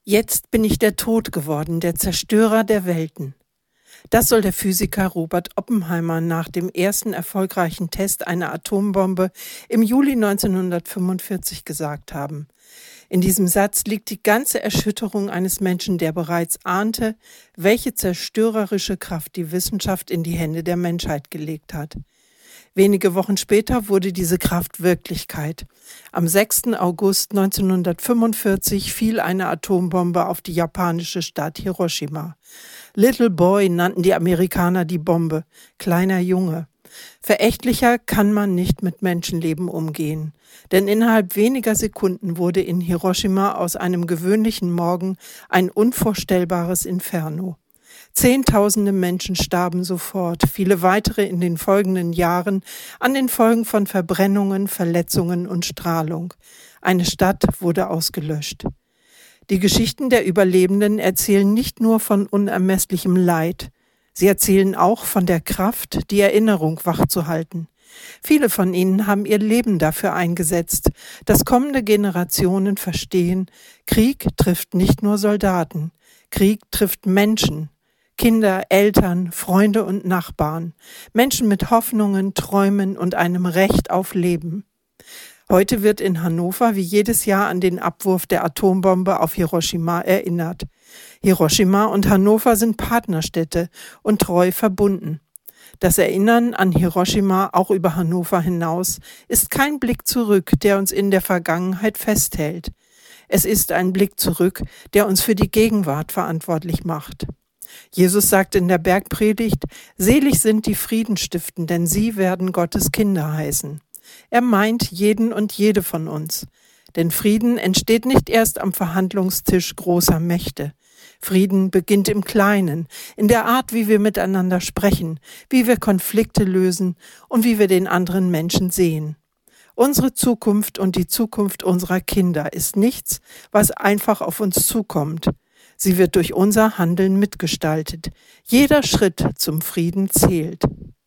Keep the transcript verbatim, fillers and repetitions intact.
Jetzt bin ich der Tod geworden, der Zerstörer der Welten. Das soll der Physiker Robert Oppenheimer nach dem ersten erfolgreichen Test einer Atombombe im Juli neunzehnhundertfünfundvierzig gesagt haben. In diesem Satz liegt die ganze Erschütterung eines Menschen, der bereits ahnte, welche zerstörerische Kraft die Wissenschaft in die Hände der Menschheit gelegt hat. Wenige Wochen später wurde diese Kraft Wirklichkeit. Am sechsten August neunzehnhundertfünfundvierzig fiel eine Atombombe auf die japanische Stadt Hiroshima. Little Boy nannten die Amerikaner die Bombe, kleiner Junge. Verächtlicher kann man nicht mit Menschenleben umgehen, denn innerhalb weniger Sekunden wurde in Hiroshima aus einem gewöhnlichen Morgen ein unvorstellbares Inferno. Zehntausende Menschen starben sofort, viele weitere in den folgenden Jahren an den Folgen von Verbrennungen, Verletzungen und Strahlung. Eine Stadt wurde ausgelöscht. Die Geschichten der Überlebenden erzählen nicht nur von unermesslichem Leid, sie erzählen auch von der Kraft, die Erinnerung wachzuhalten. Viele von ihnen haben ihr Leben dafür eingesetzt, dass kommende Generationen verstehen, Krieg trifft nicht nur Soldaten, Krieg trifft Menschen. Kinder, Eltern, Freunde und Nachbarn, Menschen mit Hoffnungen, Träumen und einem Recht auf Leben. Heute wird in Hannover wie jedes Jahr an den Abwurf der Atombombe auf Hiroshima erinnert. Hiroshima und Hannover sind Partnerstädte und treu verbunden. Das Erinnern an Hiroshima auch über Hannover hinaus ist kein Blick zurück, der uns in der Vergangenheit festhält. Es ist ein Blick zurück, der uns für die Gegenwart verantwortlich macht. Jesus sagt in der Bergpredigt, selig sind die Friedenstiften, denn sie werden Gottes Kinder heißen. Er meint jeden und jede von uns. Denn Frieden entsteht nicht erst am Verhandlungstisch großer Mächte. Frieden beginnt im Kleinen, in der Art, wie wir miteinander sprechen, wie wir Konflikte lösen und wie wir den anderen Menschen sehen. Unsere Zukunft und die Zukunft unserer Kinder ist nichts, was einfach auf uns zukommt. Sie wird durch unser Handeln mitgestaltet. Jeder Schritt zum Frieden zählt.